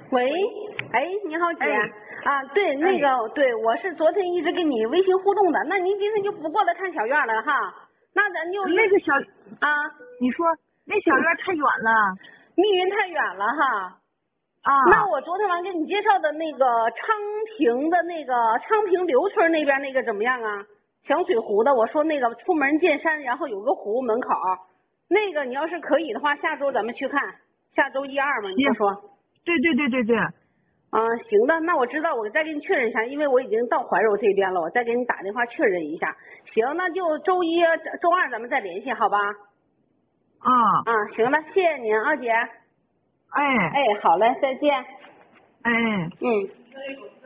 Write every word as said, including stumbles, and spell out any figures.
喂，哎，你好姐， 哎、 啊，对，那个、哎、对，我是昨天一直跟你微信互动的，那您今天就不过来看小院了哈？那咱就那个小啊， 你说那小院太远了， 密云太远了哈。 啊， 那我昨天完给你介绍的那个昌平的那个昌平刘村那边那个怎么样啊？响水湖的，我说那个出门见山，然后有个湖门口，那个你要是可以的话，下周咱们去看，下周一二嘛，你说说。 对对对对对。 啊，行的，那我知道，我再给你确认一下，因为我已经到怀柔这边了，我再给你打电话确认一下。行，那就周一、周二咱们再联系，好吧？ 啊啊，行了，谢谢您啊，姐。 哎哎，好嘞，再见。 哎。 嗯。